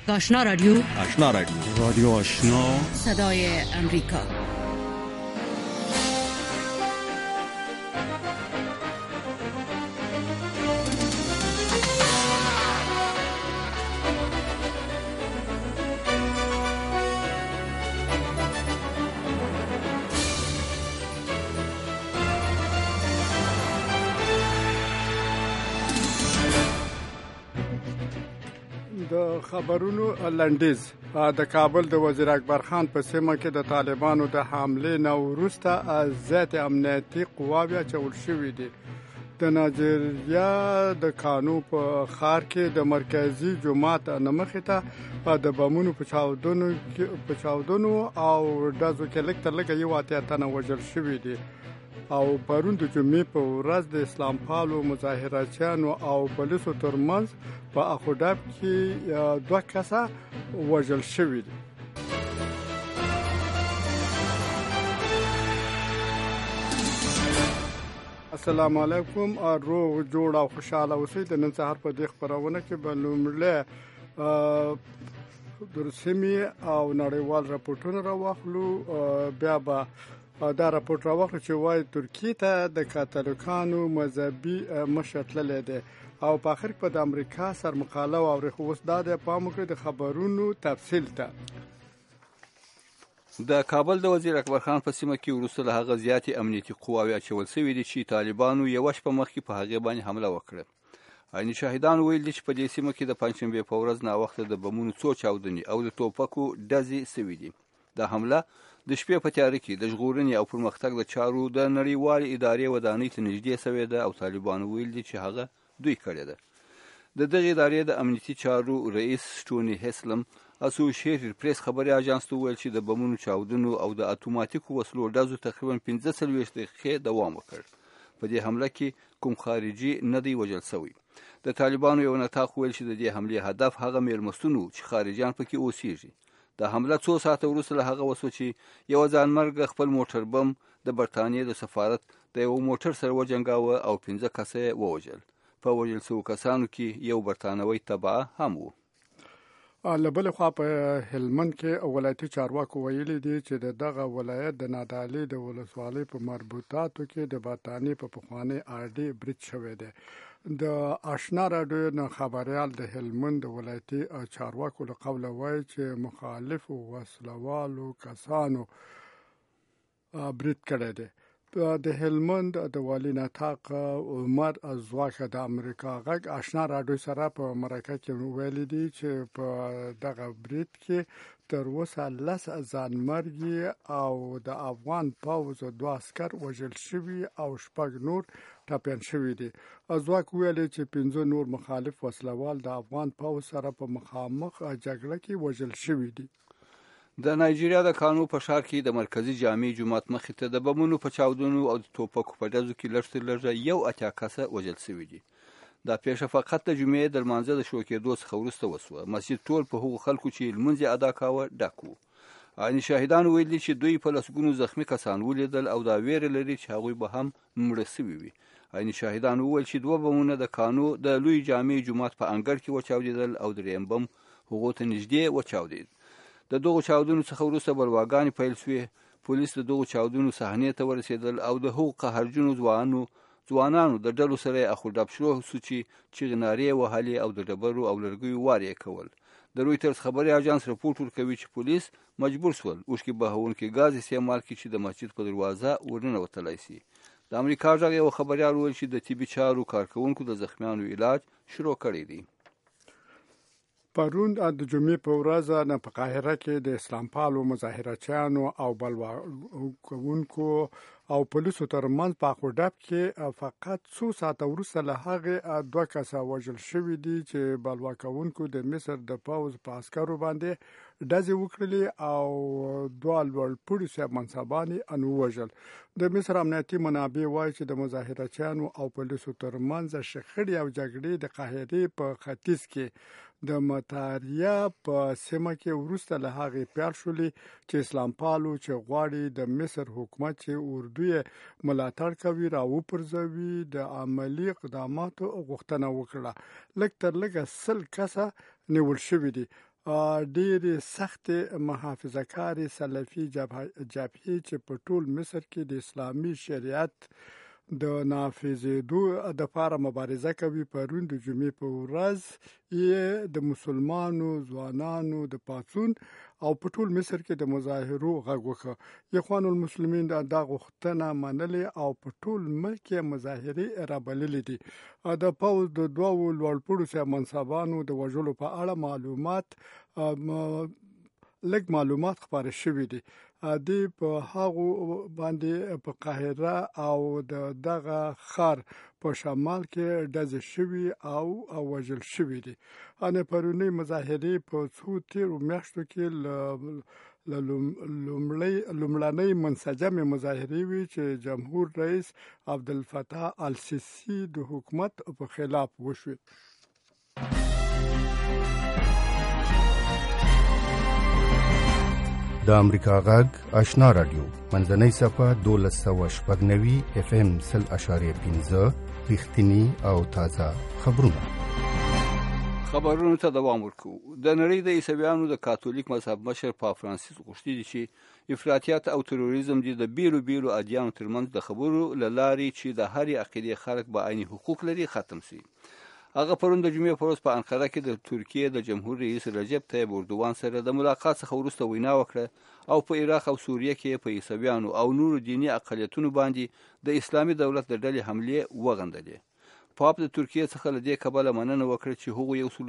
آشنا رادیو رادیو آشنا صدای امریکا. د خبرونو لنډیز. د کابل د وزیر اکبر خان په سیمه کې د طالبانو د حملې نه وروسته زیات امنیتي قواوې اچول شوې دي. د نایجیریا د کانو په ښار کې د مرکزي جومات نه مخې ته د بمونو په چاودنو او ډزو کې لږ تر لږه 81 تنه وژل شوي دي. او پرون د جمعې په ورځ د اسلام پالو مظاهرچیانو او پولیسو ترمنځ په اخوداب کې 2 کسه وژل شوي دي. السلام علیکم. روغ جوړ او خوشاله اوسئ. د نن سهار په دې خبرونه کې به لومړی د سیمې او نړیوال راپورټونه راواخلو. بیا به دا راپورټ راوخلو چې وایي ترکیې ته د کاتولیکانو مذهبي مشر تللی دی او په آخر کې په د امریکا سرمقاله واورئ. خو اوس دا د پام وکړئ د خبرونو تفصیل ته. د کابل د وزیر اکبر خان په سیمه کې وروسته له هغه زیاتې امنیتي قواوې اچول شوې دي چې طالبانو یوه شپه مخکې په هغې باندې حمله وکړه. عیني شاهدان ویل دي چې په دې سیمه کې د پنجشنبې په ورځ ناوخته د بمونو څو چاودنې او د توپکو ډزې شوي دي. دا حمله د شپې په تیاره کې د ژغورنې او پرمختګ د چارو د نړیوالې ادارې ودانۍ ته نږدې شوې ده او طالبانو ویل دي چې هغه دوی کړې ده. د دغې ادارې د امنیتي چارو رئیس ټوني هسلم اسوسییټډ پریس خبري اژانس ته ویل چې د بمونو چاودنو او د اتوماتیکو وسلو ډزو تقریبا 45 دقیقې دوام وکړ. په دې حمله کې کوم خارجي نه دی وژل شوی. د طالبانو یو نطاق ویل چې د دې حملې هدف هغه میرمستونو چې خارجيان پکې اوسېږي. د حمله 2 ساعته وروسته له هغه وسو چې یو ځانمرګ خپل موټر بم د برتانیې د سفارت د یو موټر سره وجنګاوه او 15 کسه ووژل. په وژل شوو کسانو کې یو برتانوي تبعه هم وو. له بلې خوا په هلمند کې ولایتي چارواکو ویلي دي چې دغه ولایت د نادعلي د ولسوالۍ په مربوطاتو کې د برتانیې په پخواني آرډي برید شوی دی. د آشنا راډیو نه خبریال د هلمند ولایتي چارواکو له قوله وایي چې مخالفو وسلوالو کسانو برید کړی دی. د هلمند د والي نطاق عمر ازواکه د امریکا غږ آشنا راډیو سره په مرکه کې ویلي دي چې په دغه برید کې تر اوسه 10 ځانمرګي او د افغان پوځ 2 عسکر وژل شوي او 6 نور ټپیان شوي دي. ازواک ویلي چې 15 نور مخالف وسلوال د افغان پوځ سره په مخامخ جګړه کې وژل شوي دي. د نایجیریا د کانو په ښار کې د مرکزي جامع جومات مخې ته د بمونو په چاودنو او د توپکو په ډزو کې لږ تر لږه 81 کسه وژل شوي دي. دا پیښه فقط د جمعې د لمانځه د شروع کېدو څخه وروسته وسوه. مسجد ټول په هغو خلکو چې لمونځ یې ادا کاوه ډک و. عیني شاهدان ویلي چې دوی په لسګونو زخمي کسان ولیدل او دا ویره لري چې هغوی به هم مړه شوي وي. عیني شاهدان وویل چې 2 بمونه د کانو د لوی جامع جومات په انګړ کې وچاودېدل او 3 بم هغو ته نږدې وچاودېد. د دغو چاودنو څخه وروسته بلواګانې پیل شوې. پولیس د دغو چاودنو صحنې ته ورسېدل او د هغو قهرجنو ځوانانو د ډلو سره یې اخوډب شروع شو چې چیغې نارې وهلې او د ډبرو او لرګیو وار یې کول. د رویټرز خبري اژانس راپورټ ورکوي چې پولیس مجبور شول اوښکې بهونکي ګاز استعمال کړي چې د مسجد په دروازه ورننوتلی شي. د امریکا غږ یو خبریال وویل چې د طبي چارو کارکوونکو د زخمیانو علاج شروع کړی دی. پرون د جمعې په ورځ په قاهره کې د اسلام پالو مظاهرچیانو او بلوا کوونکو او پولیسو ترمنځ په اخوداب کې فقط 2 ساعته وروسته له هغې 2 کسه وژل شوي دي چې بلوا کوونکو د مصر د پوځ په عسکرو باندې ډزې وکړلې او 2 لوړپوړي صاحب منصبان یې ووژل. د مصر امنیتي منابع وایي چې د مظاهرچیانو او پولیسو ترمنځ شخړې او جګړې د قاهرې په ختیځ کې د مطاریا په سیمه کې وروسته له هغې پیل شولې چې اسلام پالو چې غواړي د مصر حکومت چې اردو یې ملاتړ کوي راوپرځوي د عملي اقداماتو غوښتنه وکړه. لږ تر لږه 100 کسه نیول شوي دي. ډېرې سختې محافظه‌کارې سلفي جبهې چې په ټول مصر کې د اسلامي شریعت د نافذېدو دپاره مبارزه کوي پرون د جمعې په ورځ یې د مسلمانو ځوانانو د پاڅون او په ټول مصر کې د مظاهرو غږ وکړ. اخوان المسلمین دا غوښتنه منلې او په ټول ملک کې مظاهرې رابللې دي. د پوځ د دوو لوړپوړو سیاسمنصبانو د وژلو په اړه لږ معلومات خپاره شوي دي. دوی په هغو باندې په قاهره او دغه ښار په شمال کې ډزې شوي او وژل شوي دي. پرونۍ مظاهرې په څو تیرو میاشتو کې لومړنۍ منسجمې مظاهرې وي چې جمهور رئیس عبدالفتاح السیسي د حکومت په خلاف وشوې. د امریکا غږ آشنا رادیو منځنۍ صفحه 1290 FM 0.5 رښتینی او تازه خبرونو ته دوام ورکوو. د نړۍ د عیسویانو د کاتولیک مذهب مشر پاپ فرانسیس غوښتي دي چې افراطیت او تروریزم دي د بیلو ادیانو ترمنځ د خبرو له لارې چې د هرې عقیدې خلک به عیني حقوق لري ختم شي. هغه پرون د جمعې په ورځ په انقره کې د ترکیې د جمهور رئیس رجب طیب اردوغان سره د ملاقات څخه وروسته وینا وکړه او په عراق او سوریه کې په عیسویانو او نورو دیني اقلیتونو باندې د اسلامي دولت د ډلې حملې وغندلې. پاپ د ترکیې څخه له دې کبله مننه وکړه چې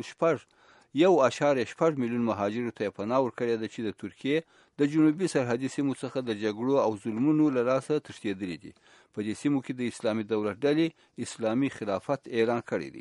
هغوی 1.6 میلیون مهاجرو ته پناه ورکړې ده چې د ترکیې د جنوبي سرحدي سیمو څخه د جګړو او ظلمونو له لاسه تښتېدلي دي. په دې سیمو کې د اسلامي دولت ډلې اسلامي خلافت اعلان کړی دی.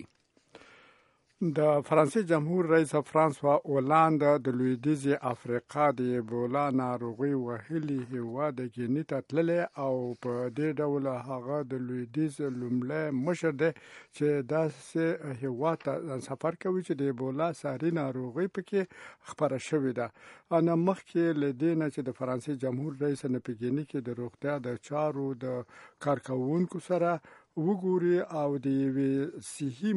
د فرانسې جمهور رئیس فرانسوا اولاند د لویدیځې افریقا د ایبولا ناروغي وهلي هېواد ګیني ته تللی او په دې ډول هغه د لویدیځ لومړی مشر دی چې داسې هېواد ته سفر کوي چې د ایبولا ساري ناروغي پکې خپره شوې ده. مخکې له دې نه چې د فرانسې جمهور رئیس په ګیني کې د روغتیا د چارو د کارکوونکو سره وګوري او د یوې صحي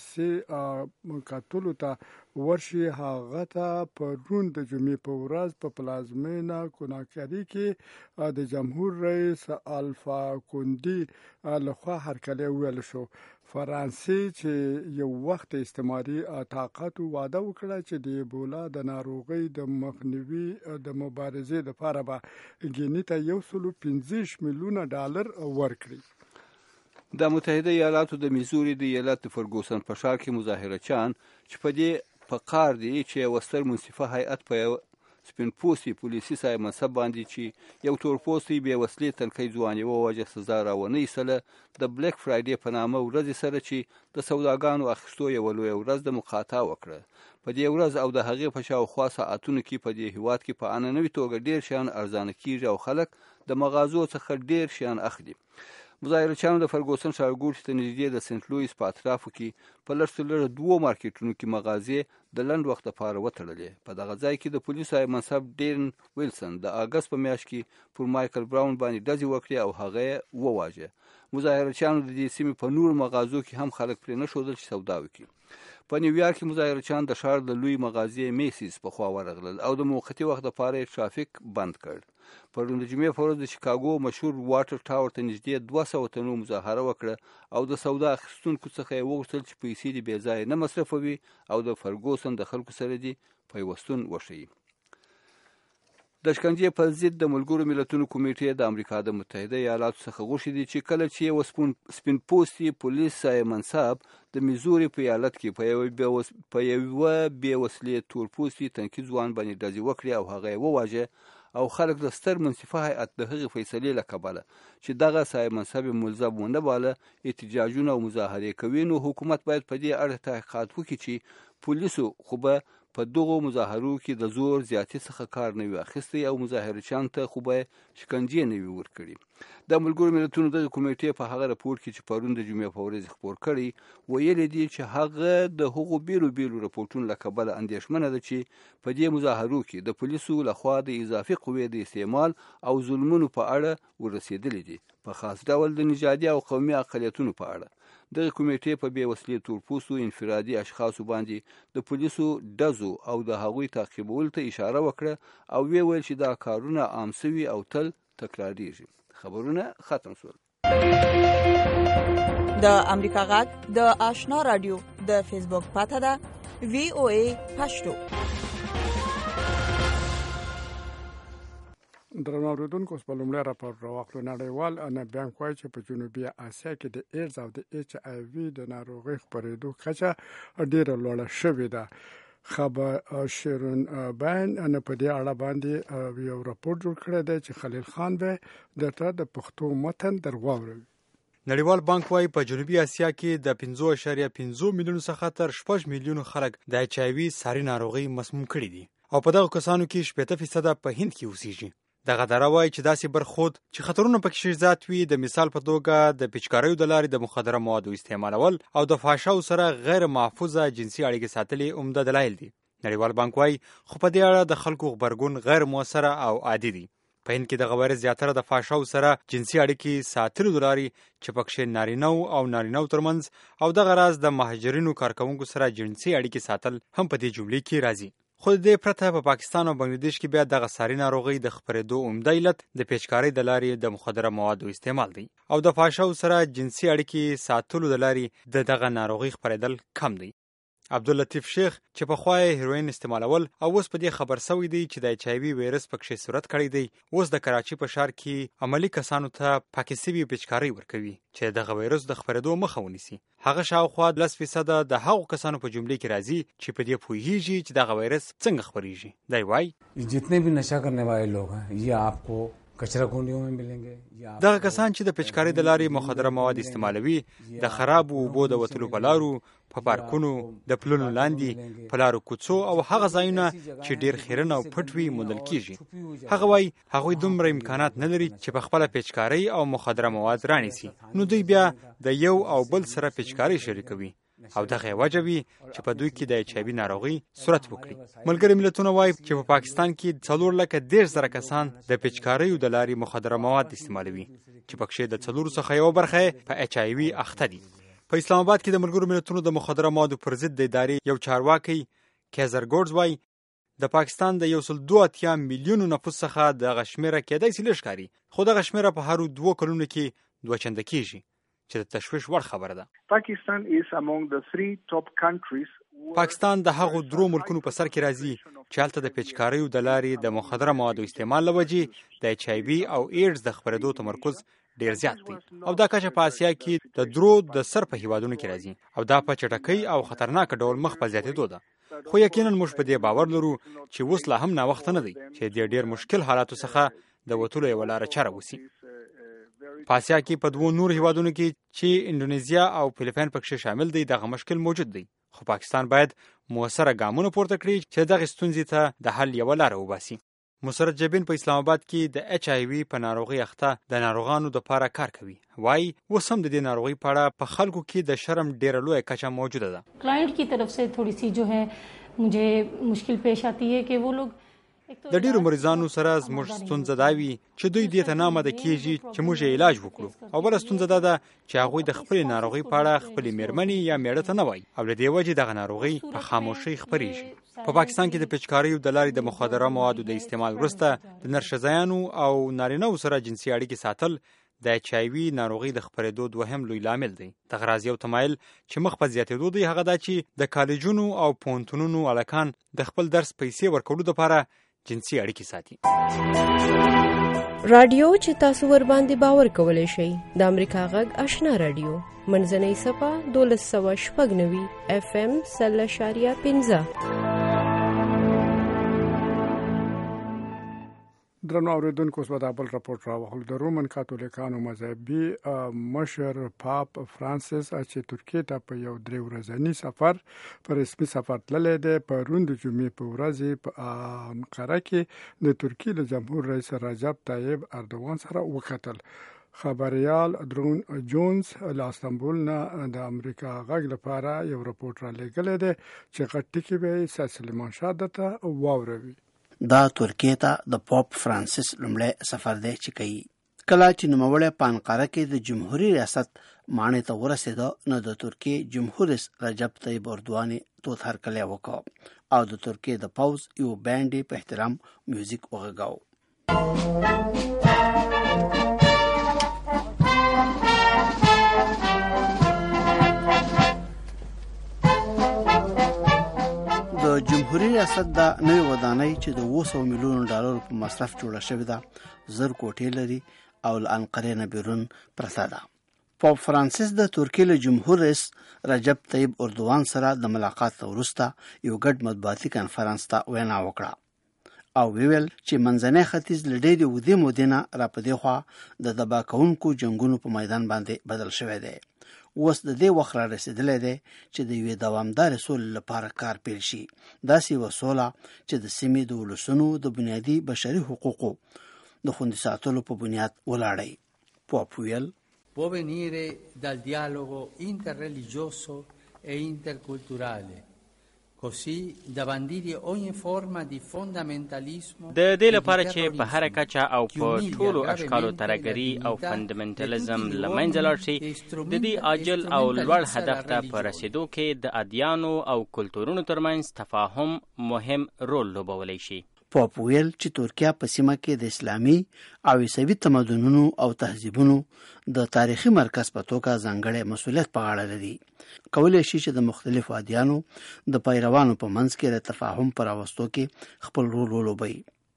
مؤسسې کتلو ته ورشي. هغه ته پرون د جمعې په ورځ په پلازمینه کناکري کې د جمهور رئیس الفا کوندي لخوا هرکلی وویل شو. فرانسې چې یو وخت استعماري طاقت وعده وکړه چې د ایبولا د ناروغۍ د مخنیوي د مبارزې لپاره به ګیني ته $115 میلیون ورکړي. د متحده ایالاتو د میزوري د ایالت د فرګوسن په ښار کې مظاهرچیان چې په دې په قار دي چې یو ستر منصفه هیئت په یو سپین پوستي پولیسي صاحب منصب باندې چې یو تور پوستي بې وسلې تنکۍ ځوان یوه وجه سزا راونه ایستله د بلیک فرایډې په نامه ورځې سره چې د سوداګانو اخیستو یوه لویه ورځ د مقاطعه وکړه. په دې ورځ او د هغې په شاوخوا ساعتونو کې په دې هیواد کې په عنعنوي توګه ډېر شیان ارزانه کیږي او خلک د مغازو څخه ډېر شیان اخلي. مظاهرچیانو د فرګوسن ښارګوټي ته نږدې د سنت لویس په اطرافو کې په لږ تر لږه 2 مارکیټونو کې مغازې د لنډ وخت لپاره وتړلې. په دغه ځای کې د پولیسو صاحب منصب ډیرن ویلسن د اګست په میاشت کې پر مایکل براون باندې ډزې وکړې او هغه یې وواژه. مظاهرچیانو د دې سیمې په نورو مغازو کې هم خلک پرې نه ښودل چې سودا وکړي. په نیویارک کې مظاهرچیان د ښار د لوی مغازې میسیز په خوا ورغلل او د موقتي وخت لپاره یې ټرافیک بند کړ. پرون د جمعې په ورځ د شیکاګو مشهور واټر ټاور ته نږدې 200 تنو مظاهره وکړه او د سودا اخیستونکو څخه یې وغوښتل چې پیسې دې بې ځایه نه مصرفوي او د فرګوسن د خلکو سره دې پیوستون وښیي. د شکنجې پر ضد د ملګرو ملتونو کمیټې د امریکا د متحده ایالاتو څخه غوښتي دي چې کله چې یو سپین پوستي پولیس صاحب منصب د میزوري په ایالت کې په یوه بې وسلې تور پوستي تنکي ځوان باندې ډزې وکړي او هغه یې وواژه او خلک د ستر منصفه هیئت د هغې فیصلې له کبله چې دغه صاحب منصب ملزم ونه باله احتجاجونه او مظاهرې کوي، نو حکومت باید په دې اړه تحقیقات وکړي چې پولیسو خو به په دغو مظاهرو کې د زور زیاتي څخه کار نه وي اخیستی او مظاهرچیانو ته خو به شکنجې نه وي ورکړي. د ملګرو ملتونو د کمیټې په هغه راپور کې چې پرون د جمعې په ورځ خپور کړی ویلي دي چې هغه د هغو بیلو راپورټونو له کبله اندېښمنه ده چې په دې مظاهرو کې د پولیسو لخوا د اضافي قوې د استعمال او ظلمونو په اړه ورسېدلي دي، په خاص ډول د نژادي او قومي اقلیتونو په اړه. دغه کمیټې په بې وسلې تورپوستو انفرادي اشخاصو باندې د پولیسو ډزو او د هغوی تعقیبولو ته اشاره وکړه او ویل چې دا کارونه عام سوي او تل تکراریږي. خبرونه ختم شول. د امریکا غږ د آشنا رادیو د فیسبوک پاته ده VOA پښتو. درنو اوریدونکو اوس په لومړي راپور راوخلو. نړیوال بانک وايي چې په جنوبي اسیا کې د ایډز او د HIV د ناروغۍ خپرېدو کچه ډېره لوړه شوې ده. خبر شیرون بین ان په دې اړه باندې یو راپور جوړ کړی دی چې خلیل خان به د پښتو متن درواوروي. نړیوال بانک وايي په جنوبي اسیا کې د 5.5 میلیون څخه تر 6 میلیون خلک د HIV ساري ناروغي مسموم کړي دي او په دغه کسانو کې 80% په هند کې اوسېږي. دغه اداره وايي چې داسې برخود چې خطرونه پکې زیات وي، د مثال په توګه د پیچکاریو د لارې د مخدره موادو استعمالول او د فحشاو سره غیر محفوظه جنسي اړیکې ساتلې عمده دلایل دي. نړیوال بانک وايي خو په دې اړه د خلکو غبرګون غیر موثره او عادي دي. په هند کې د غوړې زیاتره د فحشاو سره جنسي اړیکې ساتلو د لارې چې پکې نارینه‌و او نارینه‌و ترمنځ او دغه راز د مهاجرینو کارکونکو سره جنسي اړیکې ساتل هم په دې جملې کې راځي. خو دې پرته په پاکستان او بنگلاديش کې بیا دغه ساري ناروغي د خپرېدو عمده علت د پیچکارۍ د لارې د مخدره موادو استعمال دی او د فحشاو سره جنسي اړیکې ساتلو د لارې دغه ناروغي خپرېدل کم دی. عبداللطیف شیخ چې په خوا هیروین استعمالول او اوس په دې خبر سوی دی چې د HIV وایرس پکې صورت کړی دی، اوس د کراچي په ښار کې عملی کسانو ته پاکې سوي پیچکارۍ ورکوي چې دغه وایرس د خپرېدو مخه ونیسي. هغه شاوخوا 10% د هغو کسانو په جملې کې راځي چې په دې پوهیږي چې دغه وایرس څنګه خپرېږي. دی وایي جتنے بھی نشہ کرنے والے لوگ ہیں یہ آپ کو کچرا کونډیو میں ملیں گے. دغه کسان چې د پیچکارۍ د لارې مخدره مواد استعمالوي د خراب اوبو د وتلو په لارو، په پارکونو، د پلونو لاندې، په لارو کوڅو او هغه ځایونه چې ډیر خیرن او پټ وي موندل کیږي. هغه وایي هغوی دومره امکانات نه لري چې په خپله پیچکارۍ او مخدره مواد رانیسي، نو دوی بیا د یو او بل سره پیچکارۍ شریکوي او دغه وجه وي چې په دوی کې د HIV ناروغي صورت وکړي. ملګري ملتونه وایي چې په پاکستان کې 4,10,000 کسان د پیچکاریو د لارې مخدره مواد استعمالوي چې پکې د 4 څخه یو برخه په HIV اخته دي. په اسلام آباد کې د ملګرو ملتونو د مخدره موادو پر ضد د ادارې یو چارواکي کیزر ګورډز وایي د پاکستان د 1.2 میلیون نفوس څخه دغه شمیره کېدای شي لږ ښکاري، خو دغه شمیره په هر 2 کلونو کې 2 چنده کېږي چې د تشویش وړ خبره ده. پاکستان د هغو 3 ملکونو په سر کې راځي چې هلته د پیچکاریو د لارې د مخدره موادو استعمال له وجې د HIV او ایډز د خپرېدو تمرکز ډیر زیات دی او دا کچه په آسیا کې د درو د سر په هیوادونو کې راځي او دا په چټکۍ او خطرناک ډول مخ په زیاتېدو ده. خو یقینا موږ په دې باور لرو چې اوس لا هم ناوخته نه دی چې د ډیر مشکل حالاتو څخه د وتلو یوه لاره چاره وسی. په آسیا کې په 2 نور هیوادونو کې چې اندونیزیا او فلیپین پکې شامل دي دغه مشکل موجود دی، خو پاکستان باید موثره ګامونه پورته کړي چې دغه ستونزې ته د حل یوه لاره وباسي. مسرت جبین په اسلام آباد کې د HIV په ناروغي اخته د ناروغانو د پاره کار کوي. وایي اوس هم د دې ناروغي په اړه په خلکو کې د شرم ډیره لویه کچه موجوده ده. کلاینټ کی طرف سے تھوڑی سی جو ہے مجھے مشکل پیش آتی ہے کہ وہ لوگ د ډیرو مریضانو سره زموږ ستونزه دا وي چې دوی دې ته نه آماده کېږي چې موږ یې علاج وکړو او بله ستونزه دا ده چې هغوی د خپلې ناروغۍ په اړه خپلې مېرمنې یا میړه ته نه وایي او له دې وجې دغه ناروغۍ په خاموشۍ خپرېږي. په پاکستان کې د پیچکاریو د لارې د مخدره موادو د استعمال وروسته د نرښځیانو او نارینه‌و سره جنسي اړیکې ساتل د HIV ناروغي د خپرېدو دوهم لوی لامل دی. دغه راز یو تمایل چې مخ په زیاتېدو دی هغه دا چې د کالجونو او پوهنتونونو هلکان د خپل درس پیسې ورکولو دپاره جنسي اړیکې ساتي. رادیو چې تاسو ور باندې باور کولای شئ د امریکا غږ آشنا رادیو منځنۍ صفه 1290 FM 0.15. درنو اوریدونکو اوس به دا بل راپورټ راوړل. د رومن کاتولیکانو مذهبي مشر پاپ فرانسیس چې ترکیه ته په یو 3 ورځنی سفر پر رسمي سفر تللی دی، په روند جمعې په ورځ په انقره کې د ترکیه د جمهور رئیس رجب طیب اردوغان سره وکتل. خبريال درون جونز له استانبول نه د امریکا غږ لپاره یو راپورټ را لېږلی دی چې غټ ټکي به سلیمان شاه دته واوروي. دا ترکیه ته د پاپ فرانسیس لومړی سفر دی چې کوي. کله چې نوموړی په انقره کې د جمهوریت ریاست ماڼۍ ته ورسېده، نو د ترکیه جمهور رئیس رجب طیب اردوغان توت هرکلی وکړ او د ترکیه د پوځ یو بینډ په احترام میوزیک وغږاوه. د جمهوریت ریاست د نوې ودانۍ چې د 200 میلیون ډالر په مصرف جوړه شوې ده، زر کوټې لري او له انقرې نه بیرون پرته ده. پاپ فرانسیس د ترکیې له جمهور رئیس رجب طیب اردوغان سره د ملاقات وروسته یو ګډ مطبوعاتي کنفرانس ته وینا وکړه او ویل چې منځنی ختیځ له ډېرې مودې نه را په دې خوا د تباه کوونکو جنګونو په میدان باندې بدل شوی دی. اوس د دې وخت را رسېدلی دی چې د یوې دوامدارې سولې لپاره کار پیل شي. داسې یوه سوله چې د سیمې د ولسونو د بنیادي بشري حقوقو د خوندي ساتلو په بنیاد ولاړی. پاپ ویل può venire dal dialogo interreligioso e interculturale, così da bandire ogni forma di fondamentalismo. د دې لپاره چې په هر کچه او په ټولو اشکالو ترهګري او فندامنټالیزم له منځه لاړ شي، د دې عاجل او لوړ هدف ته په رسیدو کې د ادیانو او کلتورونو ترمنځ تفاهم مهم رول لوبولی شي. پاپ ویل چې ترکیه په سیمه کې د اسلامي او عیسوي تمدنونو او تهذیبونو د تاریخي مرکز په توګه ځانګړی مسؤلیت په غاړه لري. کولی شي چې د مختلفو ادیانو د پیروانو په منځ کې د تفاهم پر راوستو کې خپل رول ولوبوي.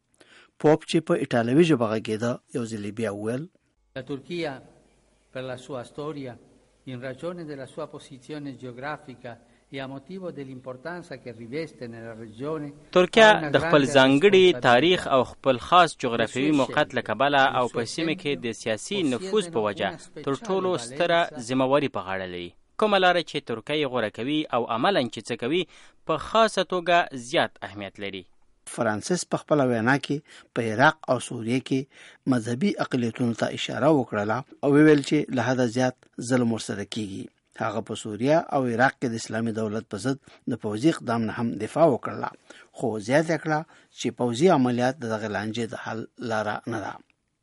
پاپ چې په ایټالوي ژبه غږېده یو ځل بیا وویل La Turchia per la sua storia, in ragione della sua posizione geografica e a motivo dell'importanza che riveste nella regione. ترکیه د خپل ځانګړي تاریخ او خپل خاص جغرافیوي موقعیت له کبله او په سیمه کې د سیاسي نفوذ په وجه تر ټولو ستره ذمہواري په غاړه لري. کومه لاره چې ترکیه غوره کوي او عملاً چې څه کوي په خاصه توګه زیات اهمیت لري. فرانسیس په خپل وینا کې په عراق او سوریه کې مذهبي اقلیتونو ته اشاره وکړه او ویل چې له حده زیات ظلم ورسره کیږي. هغه په سوریه او عراق کې د اسلامي دولت په ضد د پوځي اقدام نه هم دفاع وکړه، خو زیاته کړه چې پوځي عملیات د دغه لانجې د حل لاره نه ده.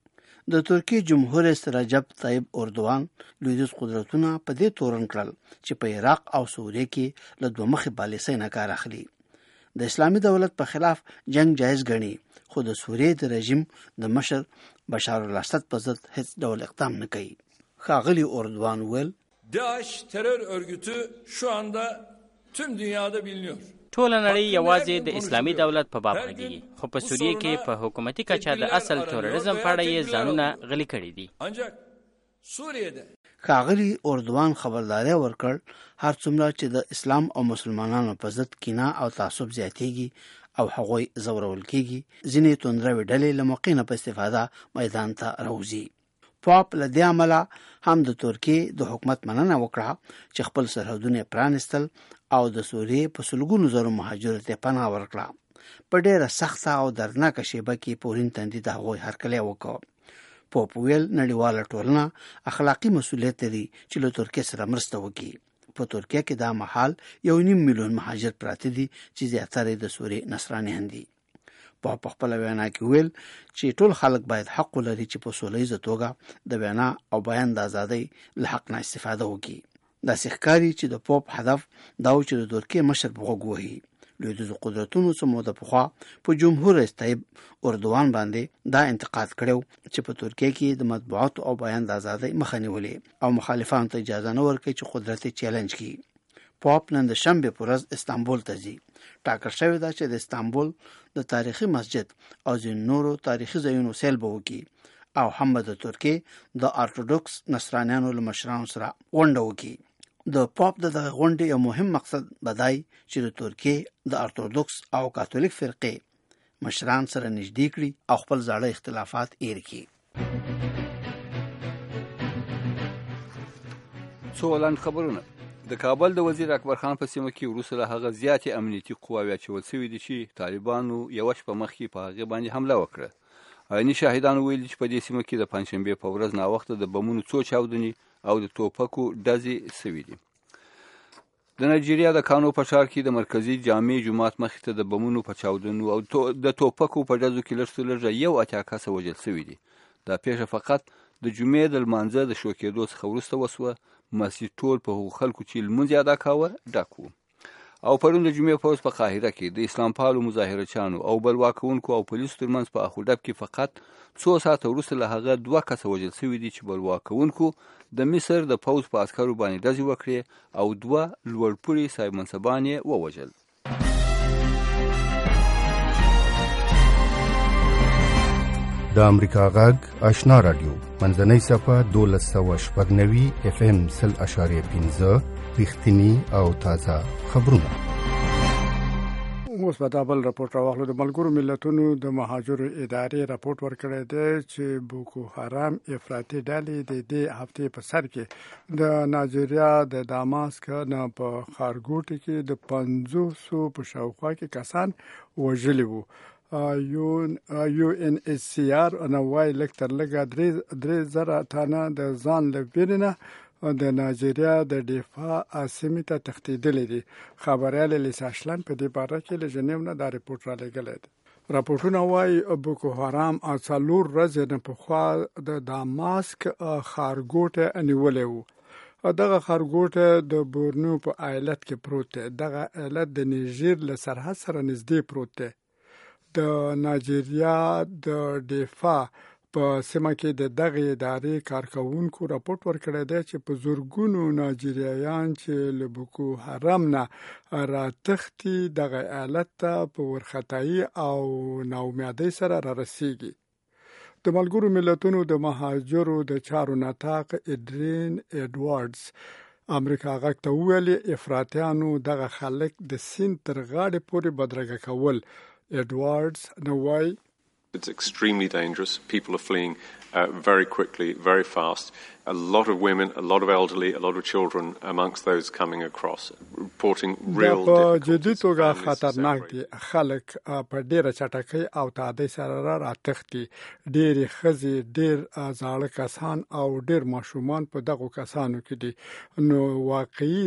د ترکیې جمهور رئیس رجب طیب اردوغان لویدیځ قدرتونه په دې تورن کړل چې په عراق او سوریه کې له دوه مخې پالیسۍ نه کار اخلي. د اسلامي دولت په خلاف جنگ جایز ګڼي، خو د سوریه د رژیم د مشر بشار الاسد په ضد هیڅ ډول اقدام نه کوي. ښاغلي اردوغان ویل DAEŞ terör örgütü şu anda tüm dünyada biliniyor. ټوله نړۍ یوازې د اسلامي دولت په باب غږیږي، خو په سوریه کې په حکومتي کچه د اصل تروریزم په اړه یې ځانونه غلي کړي دي. Ancak Suriye'de ښاغلي اردوغان خبرداری ورکړ هر څومره چې د اسلام او مسلمانانو په ضد کینه او تعصب زیاتیږي او هغوی زورول کیږي، ځینې توندروي ډلې له موقع نه په استفاده میدان ته راوځي. پاپ له دې امله هم د ترکیې د حکومت مننه وکړه چې خپل سرحدونه پرانستل او د سوریې په سلګونو زرو مهاجرو ته پناه ورکړه. په ډېره سخته او دردناکه شیبه کې پورین تندي د هغوی هرکلی وکړ. پاپ ویل نړیواله ټولنه اخلاقي مسؤلیت لري چې له ترکیې سره مرسته وکړي. په ترکیه کې دا مهال 1.5 میلیون مهاجر پراته دي چې زیاتره د سوریې نصرانیان دي. په خپل وینا کې ویل چې ټول خلک باید حق ولري چې په سولیزه توګه د وینا او بیان د ازادۍ له حق نه استفاده وکړي. دا ښکاري چې د پاپ هدف دا و چې د ترکیې مشر په غوږ ووهي. لویدیځو قدرتونو څه موده پخوا په جمهور رئیس طیب اردوغان باندې دا انتقاد کړو چې په ترکیه کې د مطبوعاتو او بیان د ازادۍ مخه نیولې او مخالفانو ته اجازه نه ورکوي چې قدرت یې چیلنج کړي. پاپ نن د شنبې په ورځ استانبول ته ځي. ټاکل شوې ده چې د استانبول د تاریخي مسجد او ځینو نورو تاریخي ځایونو سیل به وکړي او هم به د ترکیې د ارتوډوکس نصرانیانو له مشرانو سره غونډه وکړي. د پاپ دغه غونډې یو مهم مقصد بدای چې د ترکیې د ارتوډوکس او کاتولیک فرقې مشران سره نږدې کړي او خپل زاړه اختلافات هیر کړي. څو لاندې خبرونه. د کابل د وزیر اکبر خان په سیمه کې وروسته له هغه زیاتې امنیتي قواوې اچول شوي دي چې طالبانو یوه شپه مخکې په هغې باندې حمله وکړه. عیني شاهدانو ویلي چې په دې سیمه کې د پنجشنبې په ورځ ناوخته د بمونو څو چاودنې او د توپکو ډزې سوي دي. د نایجیریا د کانو په ښار کې د مرکزي جامع جومات مخې ته د بمونو په چاودنو او د توپکو په ډزو کې لږ څه لږه 1 کسه وژل شوي دي. دا پیښه فقط د جمعې د لمانځه د شوکېدو څخه وروسته وسوه. مسجد ټول په هغو خلکو چې لمونځ یې ادا کاوه ډک و. او پرون د جمعې په ورځ په قاهره کې د اسلام پالو مظاهرچیانو او بلوا کوونکو او پولیسو ترمنځ په اخو ډب کې فقط څو ساعته وروسته له هغه 2 کسه وژل شوي دي چې بلوا کوونکو د مصر د پوځ په عسکرو باندې ډزې وکړې او 2 لوړپوړي صاحب منصبان یې ووژل. د امریکا غږ آشنا رادیو منځنۍ صفه 1290 FM 0.5 رښتینی او تازه خبرونه. اوس په دابل راپورټ راوخلو. د ملګرو ملتونو د مهاجرو ادارې راپورټ ورکړی دی چې بوکو حرام افراطي ډلې د دې هفتې په سر کې د نایجیریا د داماسک نه په ښارګوټي کې د 500 په شاوخوا کې کسان وژلي وو. UNHCR نوای لکتر لګا 3000 تنه د ځان لپاره د نایجیریا د دفاع سیمې ته تښتېدلي دي. خبريال لیساشلن په دې باره کې له ژنیو نه دا ریپورت را لګلی دی. راپورټونه وايي بوکو حرام څلور ورځې نه پخوا د داماسک ښارګوټه نیولې وو. دغه ښارګوټه د بورنو په ایالت کې پروت دی. دغه ایالت د نیجر له سرحد سره نږدې پروت دی. د نایجیریا د دفاع په سیمه کې د دغه ادارې کارکونکو راپورټ ورکړی دی چې په زورګونو نایجیریایان چې له بوکو حرام نه راتښتي دغه ایالت ته په ورختایي او ناامیدۍ سره رارسیږي. د ملګرو ملتونو د مهاجرو د چارو ناطق ایډرین ایډوارډز امریکا غږ ته وویل افراطیانو دغه خلک د سیند تر غاړې پورې بدرګه کول. Edwards نوای It's extremely dangerous. People are fleeing very quickly, very fast. A lot of women, a lot of elderly, a lot of children amongst those coming across, reporting real difficulties. جدي توګه خطرناک دي. خلک په ډیره چټکۍ او تعدي سره راتښتي. ډېری ښځې، ډېر زاړه کسان او ډېر ماشومان په دغو کسانو کې دي. نو واقعي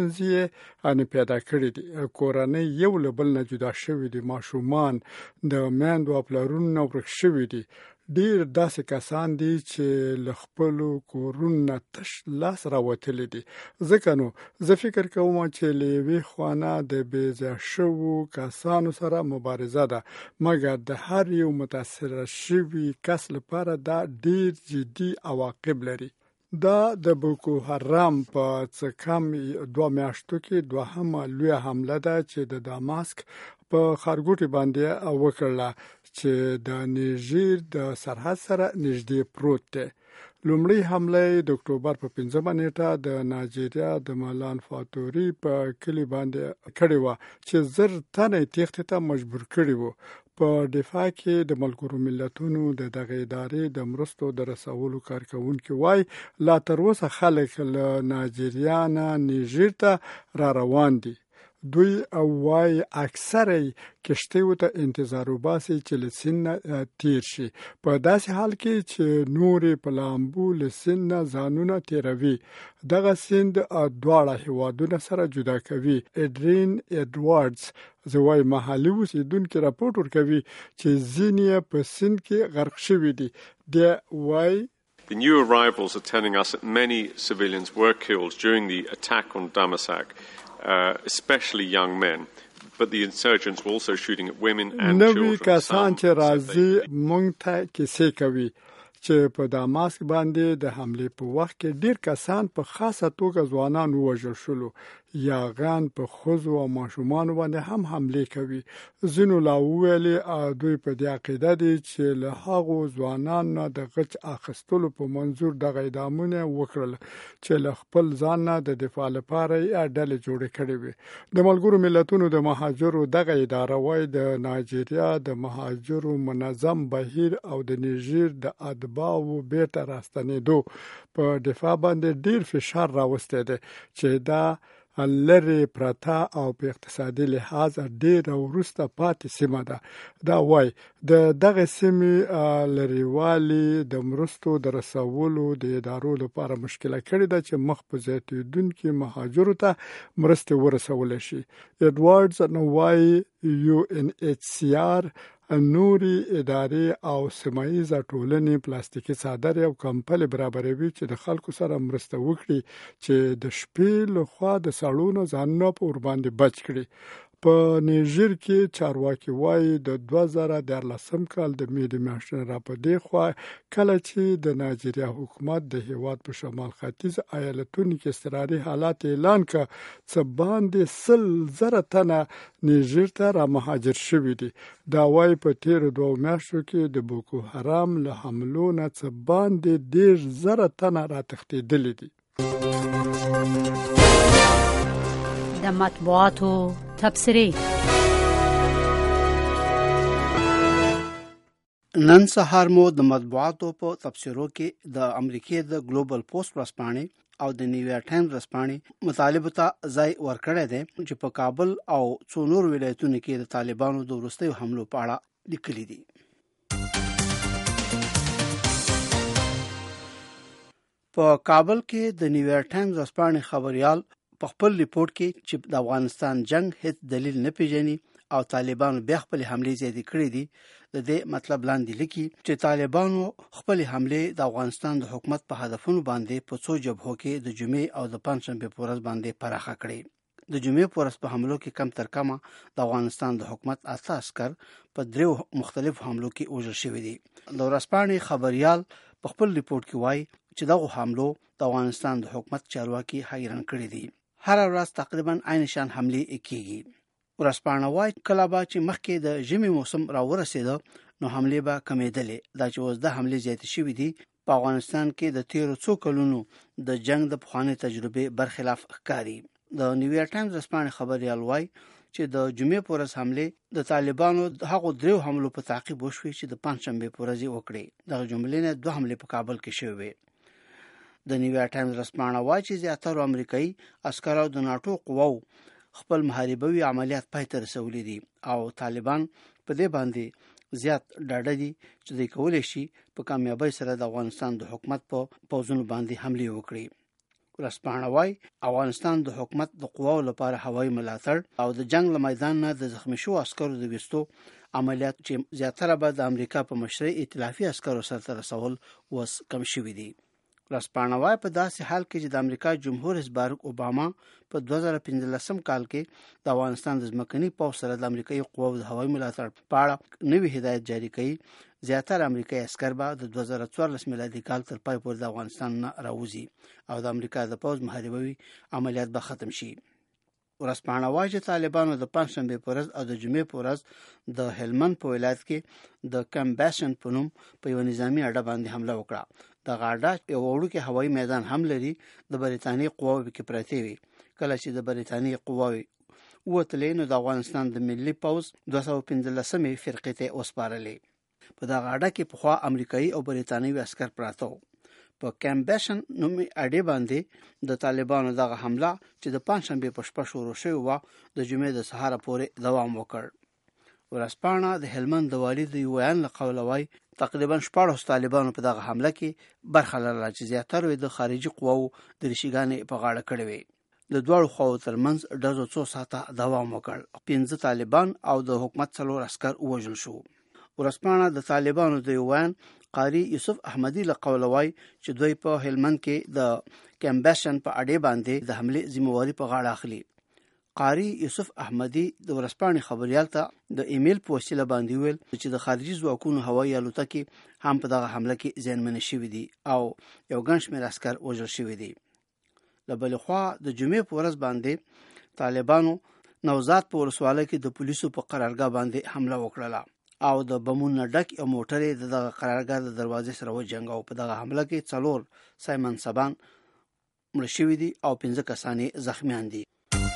ستونزې ان پیدا کړې دي. کورنۍ یو له بل نه جدا شوي دي. ماشومان د میندو او پلرونو ورک شوي دي. ډیر داسې کسان دي چې له خپلو کورونو تش لاس راوتلي دي. ځکه نو زه فکر کوم چې له یوې خوانه د بېځایه شوو کسانو سره مبارزه ده، مګر د هر یو متاثر شوي کس لپاره دا ډیر جدي عواقب لري. دا د بوکو حرام په څه کم 2 میاشتو کې دوهمه لویه حمله ده چې د داماسک په ښارګوټي باندې وکړله چې د نیجر د سرحد سره نږدې پروت دی. لومړی حمله د اکتوبر په 15 نیټه د نایجیریا د مالان فاتوري په کلی باندې کړې وه چې 1000 تنه تېښتې ته مجبور کړي وو. په دفاع کې د ملګرو ملتونو د دغه ادارې د مرستو د رسولو کارکونکي وایي لا تر اوسه خلک له نایجیریا نه نیجر ته را روان دي. دوی وایي اکثره کشتیو ته انتظار وباسي چې له سیند نه تیر شي، په داسې حال کې چې نورې په لامبو له سیند نه ځانونه تیروي. دغه سیند دواړه هیوادونه سره جدا کوي. ایډرین ایډوارډز زوی محلي اوسیدونکي راپورټ ورکوي چې ځینې په سیند کې غرق شوي دي. دی وایي The new arrivals are telling us that many civilians were killed during the attack on Damasak, especially young men. But the insurgents were also shooting at women and children. نوی کسان چې راځي مونږ ته کیسې کوي چې په داماسک باندې د حملې په وخت کې ډیر کسان په خاصه توګه ځوانان ووژل شول یاغان په ښځو او ماشومانو باندې هم حمله کوي. ځینو لا ویلي دوی په دې عقیده دي چې له هغو ځوانانو نه د غچ اخیستلو په منظور دغه اعدامونه وکړل چې له خپل ځان نه د دفاع لپاره یې ډلې جوړې کړې وي. د ملګرو ملتونو د مهاجرو دغه اداره وايي د نایجیریا د مهاجرو منظم بهیر او د نیجر د اتباعو بیرته راستنېدو په دفاع باندې ډیر فشار راوستی دی چې دا لرې پرته او په اقتصادي لحاظ ډیر وروسته پاتې سیمه ده. دا وایي د دغه سیمې لرېوالي د مرستو د رسولو د ادارو لپاره مشکله کړې ده چې مخ په زیاتېدونکي مهاجرو ته مرستې ورسولی شي. ایډوارډز وایي UNHCR نوري ادارې او سیمایي ټولنې پلاستیکي څادرې او کمپلې برابروي چې د خلکو سره مرسته وکړي چې د شپې لخوا د سړونو ځانونه په ورباندې بچ کړي. په نیجر کې چارواکي وایي د 2014 کال د مې د میاشتې را په دې خوا کله چې د نایجیریا حکومت د هیواد په شمال ختیځ ایالتونو کې اضطراري حالات اعلان کړ څه باندې 100,000 تنه نیجر ته را مهاجر شوي دي. دا وایي په تیرو 2 میاشتو کې د بوکو حرام له حملو نه څه باندې 10,000 تنه را تښتېدلي دي. د مطبوعاتو تبصرې. نن سهار مو د مطبوعاتو په تبصرو کې د امریکای د ګلوبل پوسټ ورځپاڼې او د نیویارک ټایمز ورځپاڼې مطالبه ته ځای ورکړی دی چې په کابل او څو نور ولایتونو کې د طالبانو د وروستیو حملو په اړه لیکلي دي. په کابل کې د نیویارک ټایمز ورځپاڼې خبریال په خپل ریپورت کې چې د افغانستان جنگ هیڅ دلیل نه پیژني او طالبانو بیا خپل حملې زیاتې کړې دي د دې مطلب لاندې لیکي چې طالبانو خپل حملې د افغانستان د حکومت په هدفونو باندې په څو جبهو کې د جمعې او د پنځشنبه په ورځ باندې پراخه کړې. د جمعې په ورځ په حملو کې کم تر کمه د افغانستان د حکومت 8 عسكر په 3 مختلفو حملو کې وژل شوي دي. د ورځپاڼې خبریال په خپل ریپورت کې وایي چې دغه حملو د افغانستان د حکومت چارواکي حیران کړي دي. هر ورځ تقریبا عین شان حملې کیږي. ورځپاڼه وایي کله به چې مخکې د ژمي موسم را ورسېده نو حملې به کمېدلې. دا چې اوس د حملې زیاتې شوې دي په افغانستان کې د تیرو څو کلونو د جنگ د پخوانۍ تجربې برخلاف ښکاري. د نیویارک ټایمز ورځپاڼې خبریال وایي چې د جمعې په ورځ حملې د طالبانو هغو 3 حملو په تعقیب وشوې چې د پنځشنبه په ورځ وکړې. دغه جملې نه 2 حملې په کابل کې شوې. د نیویارک ټایمز ورځپاڼه وایي چې زیاتره امریکایي عسکرو د ناټو قواو خپل محاربوي عملیات پای ته رسولي دي او طالبان په دې باندې زیات ډاډه دي چې دوی کولی شي په کامیابۍ سره د افغانستان د حکومت په پوځونو باندې حملې وکړي. ورځپاڼه وایي افغانستان د حکومت د قواو لپاره هوایي ملاتړ او د جنگ له میدان نه د زخمي شو عسکرو د ویستو عملیات چې زیاتره به د امریکا په مشرۍ ائتلافي عسکرو سره رسول وس کم شوي دي. ورځپاڼه وایي په داسې حال کې چې د امریکا جمهور رئیس باراک اوباما په 2015 کال کې د افغانستان د ځمکني پوځ سره د امریکایي قواو د هوایي ملاتړ په اړه نوی هدایت جاری کړي. زیاتره امریکایي عسکر به د 2014 میلادي کال تر پای پورې د افغانستان نه راوځي او د امریکا د پوځ محاربوي عملیات به ختم شي. ورځپاڼه وایي چې طالبانو د پنځشنبه په ورځ او د جمعې په ورځ د هلمند په ولایت کې د کمباشن په نوم په یو نظامی اډه باندې حمله وکړه. دغه اډه یو وړوکی هوایي میدان هم لري. د بریتانیې قواوې پکې پرتې وي. کله چې د بریتانیې قواوې ووتلې نو د افغانستان د ملي پوځ 215مې فرقې ته وسپارلې. په دغه اډه کې پخوا امریکایي او بریتانیوي عسکر پراته وو. په کمباشن نومي اډې باندې د طالبانو دغه حمله چې د پنځشنبه په شپه شروع شوې وه د جمعې د سهار پورې دوام وکړ. ورځپاڼه د هلمند د والي د یو بیان له قوله وایي تقریبا 14 طالبانو په دغه حمله کې برخه لرله چې زیاتره د خارجي قواو د ریشیګانې په غاړه کړې وې. د دواړو خواو ترمنځ ډزو 2 ساعته دوام وکړ. 15 طالبان او د حکومت 4 عسكر ووژل شو. ورځپاڼه د طالبانو د یو بیان قاری یوسف احمدی له قوله وایي چې دوی په هلمند کې د کمباشن په اډې باندې د حملې ذمہواری په غاړه اخلي. قاری یوسف احمدی د ورځپاڼې خبریال ته د ایمیل په وسیله باندې ویل چې د خارجي ځواکونو هوایي الوتکې هم په دغه حمله کې زیانمنې شوې دي او یو ګڼ شمېر عسکر وژل شوي دي. لبل خوا د جمعې په ورځ باندې طالبانو نوزاد په ولسوالۍ کې د پولیسو په قرارګاه باندې حمله وکړه او د بمونو ډک یو موټر د دغه قرارګاه د دروازې سره وجنګاو. په دغه حمله کې 4 سایمن سبان مړ شوي دي او 15 کسان زخمیان دي.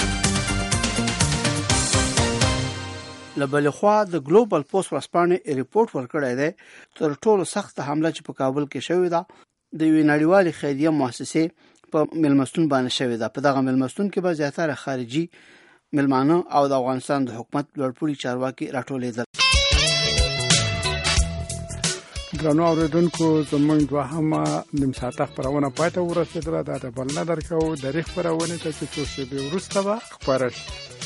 لبل خوا د ګلوبل پوسټ ورځپاڼې ریپورت ورکړی دی تر ټولو سخت حمله چې په کابل کې شوې ده د یوې نړیوالې خیریه مؤسسې په ملمستون باندې شوې ده. په دغه ملمستون کې به زیاتره خارجي ملمانه او د افغانستان د حکومت لوړپوړي چارواکي راټولېدل. درنو اوریدونکو زموږ دوهمه نیم ساعته خپرونه پای ته ورسېدله. دا د بل نه درکوو درې خپرونې ته چې څو شېبې وروسته به خپره شي.